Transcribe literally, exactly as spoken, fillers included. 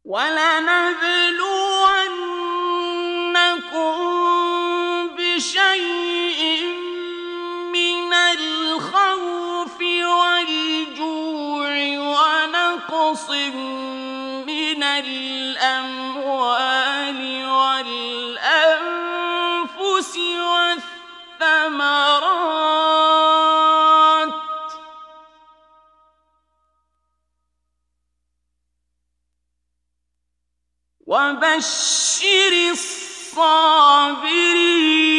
وَلَنَبْلُوَنَّكُم بِشَيْءٍ مِّنَ الْخَوْفِ وَالْجُوعِ وَنَقْصٍ مِّنَ الْأَمْوَالِ وَالْأَنفُسِ وَالثَّمَرَاتِ ۗ وَبَشِّرِ الصَّابِرِينَ